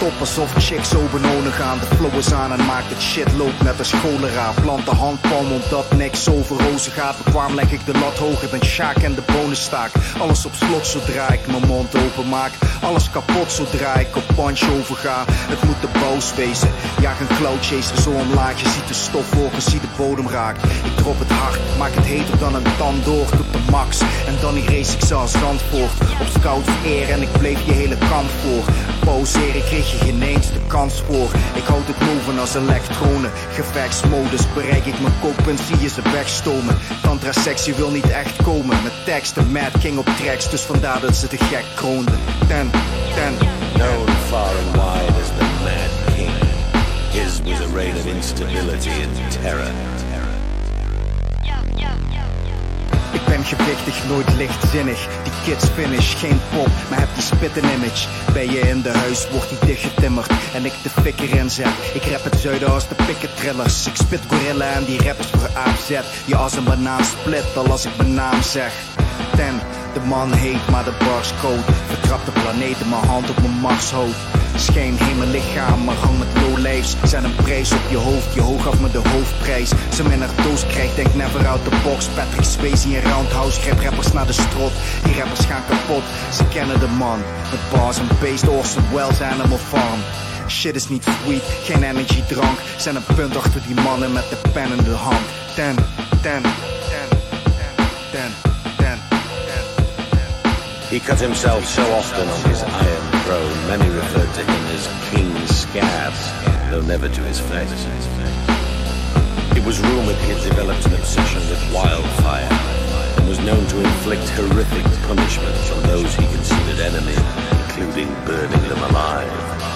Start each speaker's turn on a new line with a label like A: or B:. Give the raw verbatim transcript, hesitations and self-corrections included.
A: stop alsof chicks zo benonen gaan. De flow is aan en maakt het shit loopt net als cholera. Plant de handpalm omdat niks over rozen gaat. Bekwaam leg ik de lat hoger dan Sjaak en de bonenstaak. Alles op slot zodra ik mijn mond open maak. Alles kapot zodra ik op punch overga. Het moet de boos wezen. Jaag een cloud chaser zo omlaag. Je ziet de stofwolken, zie de bodem raakt. Ik drop het hard, maak het heter dan een tandoor tot de max. En dan die race ik ze als Zandvoort. Op scout eer en ik bleef je hele kamp voor. Pauzeren kreeg je geen eens de kans voor. Ik houd het moven als elektronen. Gevechtsmodus bereik ik mijn kookpunt, zie je ze wegstomen. Tantra sectie wil niet echt komen. Met teksten, Mad King op tracks, dus vandaar dat ze te gek kroonden. Ten, ten.
B: Known far and wide as the Mad King. His was a reign of instability and terror.
A: Ik ben gewichtig, nooit lichtzinnig. Die kids finish, geen pop, maar heb die spitten image. Ben je in de huis, wordt die dichtgetimmerd. En ik de fik erin zet. Ik rap het zuiden als de pikketrillers. Ik spit gorilla en die rappers voor A Z. Je als een banaan split, al als ik mijn naam zeg. Ten, de man heet, maar de bars code. Vertrap de planeten, mijn hand op mijn Marshoofd. Schijn heen mijn lichaam, maar hang met low-lives. Zijn een prijs op je hoofd, je hoog af met de hoofdprijs. Ze min naar doos krijgt, denk never out the box. Patrick Swayze in Roundhouse, grijp rappers naar de strot. Die rappers gaan kapot, ze kennen de man. Met bars en bass, Orson Welles, Animal Farm. Shit is niet sweet, geen energy drank. Zijn een punt achter die mannen met de pen in de hand. Ten, ten, ten, ten, ten, ten.
B: He cut himself so often on his iron throne, many referred to him as King Scab, though never to his face. It was rumoured he had developed an obsession with wildfire, and was known to inflict horrific punishments on those he considered enemy, including burning them alive.